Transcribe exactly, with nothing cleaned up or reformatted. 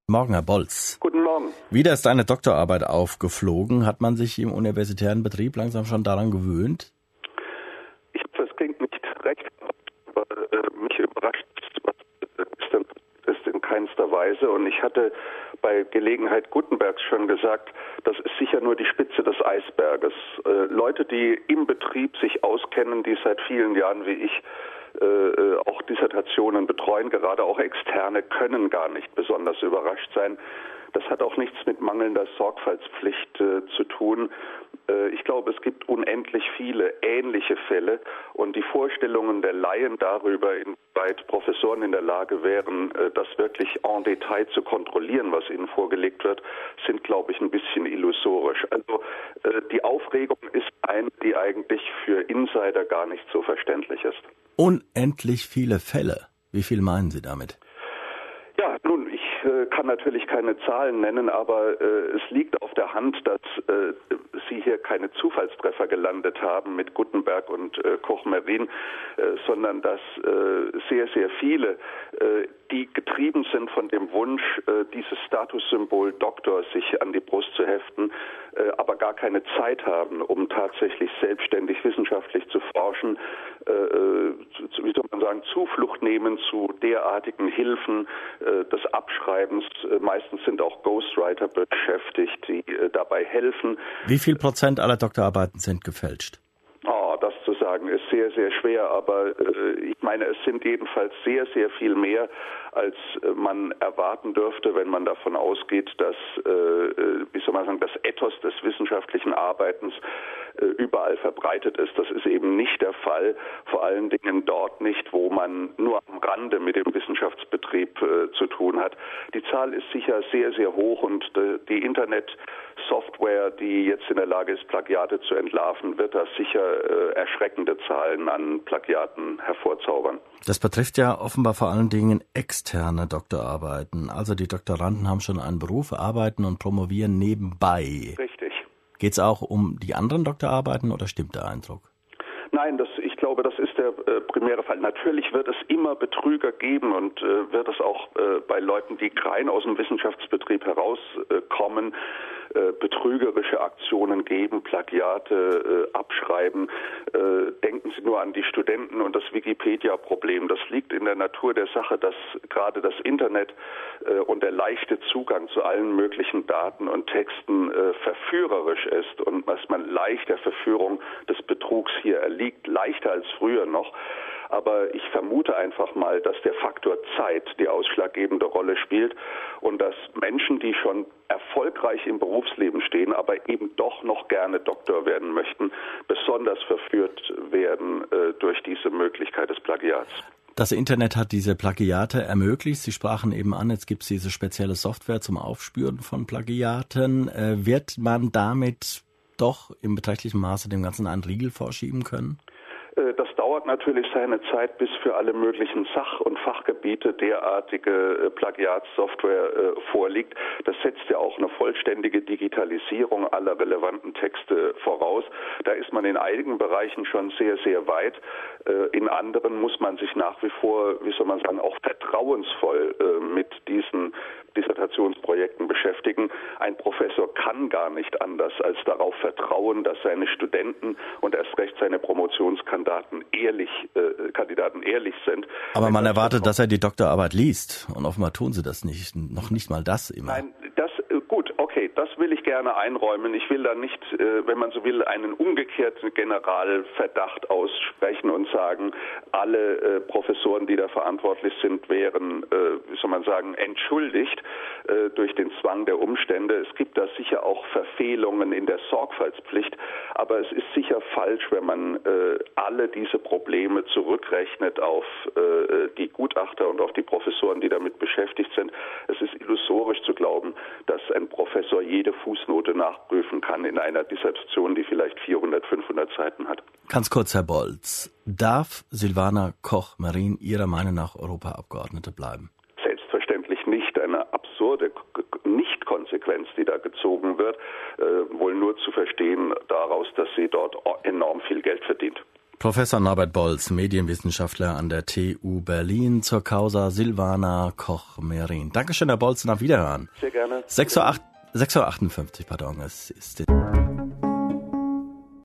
Morgen, Herr Bolz. Guten Morgen. Wieder ist eine Doktorarbeit aufgeflogen. Hat man sich im universitären Betrieb langsam schon daran gewöhnt? Ich hoffe, es klingt nicht recht, aber äh, mich überrascht was ist, denn, ist in keinster Weise. Und ich hatte bei Gelegenheit Gutenbergs schon gesagt, das ist sicher nur die Spitze des Eisberges. Äh, Leute, die im Betrieb sich auskennen, die seit vielen Jahren wie ich Äh, auch Dissertationen betreuen, gerade auch Externe, können gar nicht besonders überrascht sein. Das hat auch nichts mit mangelnder Sorgfaltspflicht äh, zu tun. Äh, ich glaube, es gibt unendlich viele ähnliche Fälle und die Vorstellungen der Laien darüber, inwieweit Professoren in der Lage wären, äh, das wirklich en Detail zu kontrollieren, was ihnen vorgelegt wird, sind, glaube ich, ein bisschen illusorisch. Also äh, die Aufregung ist eine, die eigentlich für Insider gar nicht so verständlich ist. Unendlich viele Fälle. Wie viel meinen Sie damit? Ja, nun, ich äh, kann natürlich keine Zahlen nennen, aber äh, es liegt auf der Hand, dass äh, Sie hier keine Zufallstreffer gelandet haben mit Gutenberg und äh, Koch-Merin, äh, sondern dass äh, sehr, sehr viele, äh, die getrieben sind von dem Wunsch, äh, dieses Statussymbol Doktor sich an die Brust zu heften, äh, aber gar keine Zeit haben, um tatsächlich selbstständig wissenschaftlich zu forschen, äh, zu, wie soll man sagen, Zuflucht nehmen zu derartigen Hilfen äh, des Abschreibens. Äh, meistens sind auch Ghostwriter beschäftigt, die äh, dabei helfen. Wie viel Prozent aller Doktorarbeiten sind gefälscht? Oh, das zu sagen ist sehr, sehr schwer, aber äh, ich meine, es sind jedenfalls sehr, sehr viel mehr, als äh, man erwarten dürfte, wenn man davon ausgeht, dass, äh, wie soll man sagen, das Ethos des wissenschaftlichen Arbeitens äh, überall verbreitet ist. Das ist eben nicht der Fall, vor allen Dingen dort nicht, wo man nur am Rande mit dem Wissenschaftsbetrieb äh, zu tun hat. Die Zahl ist sicher sehr, sehr hoch und äh, die Internetsoftware, die jetzt in der Lage ist, Plagiate zu entlarven, wird da sicher äh, erschreckende Zahlen an Plagiaten hervorzaubern. Das betrifft ja offenbar vor allen Dingen externe Doktorarbeiten. Also die Doktoranden haben schon einen Beruf, arbeiten und promovieren nebenbei. Richtig. Geht es auch um die anderen Doktorarbeiten oder stimmt der Eindruck? Nein, das, ich glaube, das ist der äh, primäre Fall. Natürlich wird es immer Betrüger geben und äh, wird es auch äh, bei Leuten, die rein aus dem Wissenschaftsbetrieb herauskommen, äh, betrügerische Aktionen geben, Plagiate äh, abschreiben. Äh, denken Sie nur an die Studenten und das Wikipedia-Problem. Das liegt in der Natur der Sache, dass gerade das Internet äh, und der leichte Zugang zu allen möglichen Daten und Texten äh, verführerisch ist und dass man leicht der Verführung des Betrugs hier erliegt, leichter als früher noch. Aber ich vermute einfach mal, dass der Faktor Zeit die ausschlaggebende Rolle spielt und dass Menschen, die schon erfolgreich im Berufsleben stehen, aber eben doch noch gerne Doktor werden möchten, besonders verführt werden äh, durch diese Möglichkeit des Plagiats. Das Internet hat diese Plagiate ermöglicht. Sie sprachen eben an, jetzt gibt es diese spezielle Software zum Aufspüren von Plagiaten. Äh, wird man damit doch im beträchtlichen Maße dem Ganzen einen Riegel vorschieben können? Das dauert natürlich seine Zeit, bis für alle möglichen Sach- und Fachgebiete derartige Plagiatssoftware äh, vorliegt. Das setzt ja auch eine vollständige Digitalisierung aller relevanten Texte voraus. Da ist man in einigen Bereichen schon sehr, sehr weit. Äh, in anderen muss man sich nach wie vor, wie soll man sagen, auch vertrauensvoll äh, mit diesen Dissertationsprojekten beschäftigen. Ein Professor kann gar nicht anders als darauf vertrauen, dass seine Studenten und erst recht seine Promotionskandidaten ehrlich, äh, Kandidaten ehrlich sind. Aber man erwartet, dass er die Doktorarbeit liest und offenbar tun sie das nicht, noch nicht mal das immer. Nein, das gut, okay, das will ich gerne einräumen. Ich will da nicht, äh, wenn man so will, einen umgekehrten Generalverdacht aussprechen und sagen, alle äh, Professoren, die da verantwortlich sind, wären, äh, wie soll man sagen, entschuldigt äh, durch den Zwang der Umstände. Es gibt da sicher auch Verfehlungen in der Sorgfaltspflicht, aber es ist sicher falsch, wenn man äh, alle diese Probleme zurückrechnet auf äh, die Gutachter und auf die Professoren, die damit beschäftigt sind. Es ist illusorisch zu glauben, dass ein Professor jede Fußnote nachprüfen kann in einer Dissertation, die vielleicht vierhundert, fünfhundert Seiten hat. Ganz kurz, Herr Bolz. Darf Silvana Koch-Merin Ihrer Meinung nach Europaabgeordnete bleiben? Selbstverständlich nicht. Eine absurde Nichtkonsequenz, die da gezogen wird, äh, wohl nur zu verstehen daraus, dass sie dort enorm viel Geld verdient. Professor Norbert Bolz, Medienwissenschaftler an der T U Berlin zur Causa Silvana Koch-Merin. Dankeschön, Herr Bolz, und auf Wiederhören. Sehr gerne. sechs Uhr achtundfünfzig, pardon, es ist